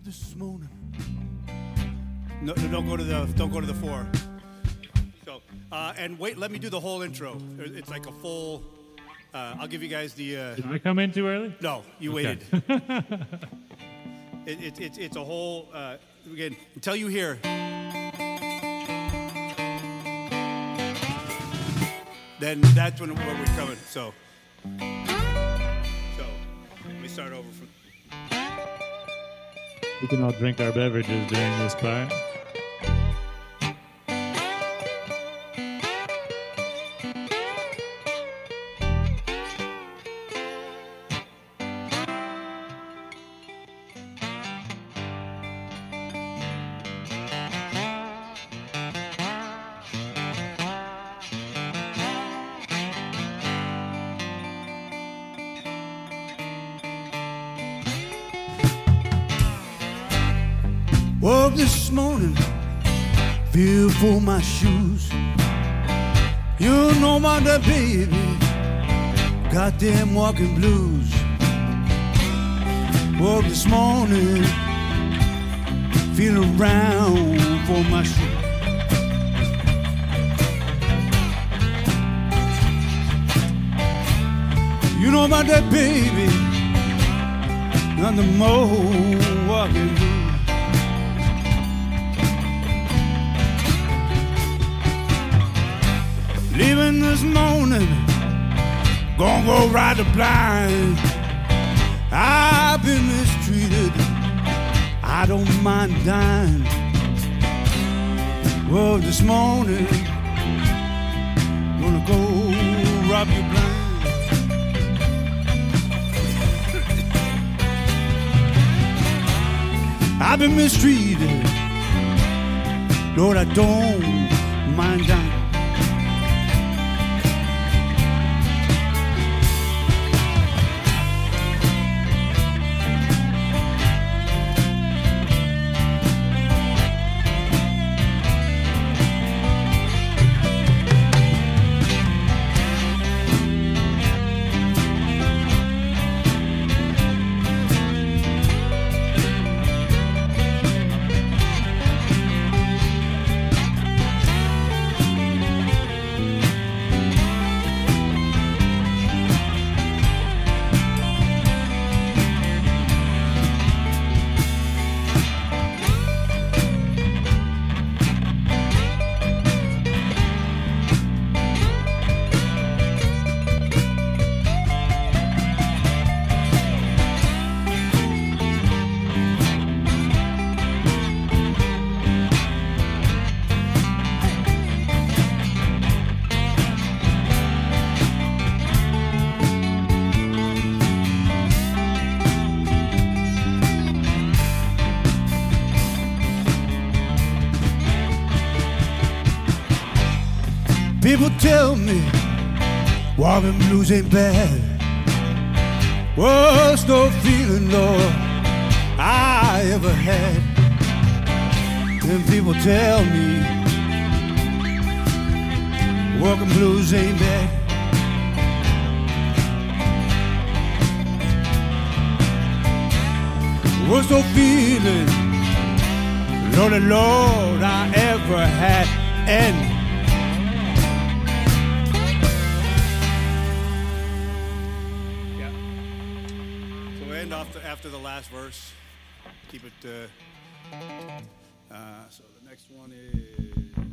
this morning. No, don't go to the 4. So, and wait, let me do the whole intro. It's like a full. I'll give you guys the. Did I come in too early? No, you Okay. waited. It's a whole. Again, until you hear. Then that's when we're coming. So let me start over from. We can all drink our beverages during this part. Woke this morning, feel for my shoes. You know about that baby, got them walking blues. Woke this morning, feel around for my shoes. You know about that baby, got the more walking blues. Leaving this morning, gonna go ride the blind. I've been mistreated, I don't mind dying. Well, this morning, gonna go rob you blind. I've been mistreated, Lord, I don't mind dying. People tell me walking blues ain't bad. Worst no feeling, Lord, I ever had. And people tell me walking blues ain't bad. Worst no feeling, Lord, I ever had. And after the last verse, keep it. So the next one is.